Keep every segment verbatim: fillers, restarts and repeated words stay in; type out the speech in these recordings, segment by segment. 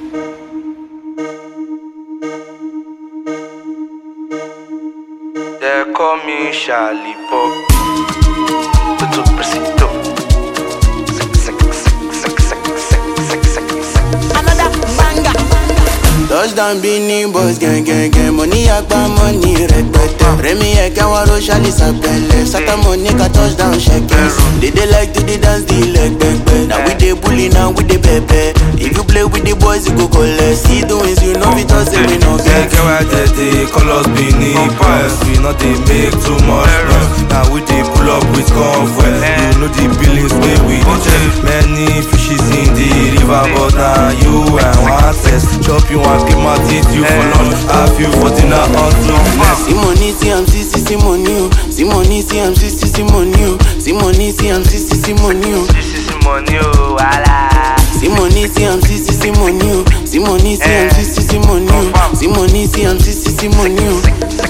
They call me Charlie Pop. Tudo preciso. Another banger. Touchdown Beanie Boys, gang gang gang. Money agba money rẹpẹtẹ. Rẹmi ẹ̀kẹ́ wọn ro ṣálí sàpẹlẹ. Sátá money ka touchdown ṣẹkẹ. They dey like to dey dance the leg gbẹgbẹ. Now we dey bully, now we dey pẹpẹ. If you play with the boys, you go collect. See the wins, you know we talk say we no get. Get why they dey call us Beanie Boys. We no dey make too much noise. Now we dey pull up with convoy. You know the billings wey we dey check. Many fishes in the river, but now you and one test. Chop you and keep my teeth you for lunch. Have you for dinner until next. See money, see I'm see see see money, oh. See money, see I'm see see see money, oh. See money, see I'm see see see money, oh. This is money, oh, wala. See money, see I'm see see see money, oh. See money, see I'm see see see money, oh. See money, see I'm see see see money, oh.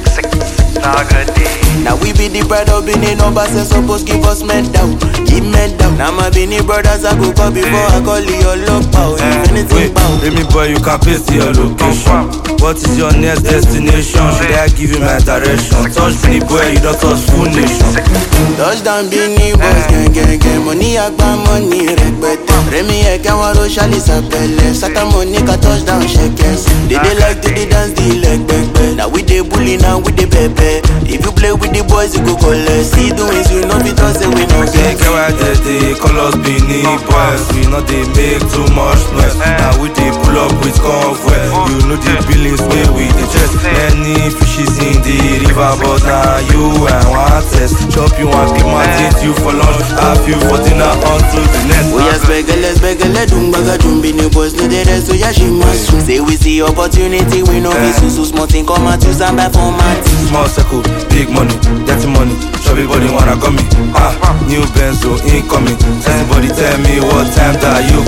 Now good day. Now we be the pride of Benin numbers and suppose give us medal, give medal. Now my Benin brothers I go call before I call your love power. If anything bow. Remy boy, you can paste your location. What is your next destination? Should I give you my direction? Touch Benin boy, you don't touch full nation. Touchdown Benin Boys, gang gang gang. Money agba money rẹpẹtẹ. Rẹmi ẹ̀kẹ́ wọn ro ṣálí sàpẹlẹ. Sátá money ka touchdown ṣẹkẹ. They dey like to dey dance the leg gbẹgbẹ. Now we dey bully, now we dey pẹpẹ. If you play with the boys, you go collect. See the wins, you know we talk say we no get. Get why they dey call us Beanie Boys. We no dey make too much noise. Now we dey pull up with convoy. You know the billings wey we dey chest. Many fishes in the river, but now you and one test. Chop you and keep my teeth you for lunch. Have you for dinner until the next. Oh yes, begele, begele, dumbaga, dum Beanie Boys, no dey rest, so yeah she must. Say we see opportunity, we no be so so small thing come out use and buy for my team. Small circle, big money, dirty money. Everybody wanna come me. Ah, new Benzo incoming. Everybody tell me what time that you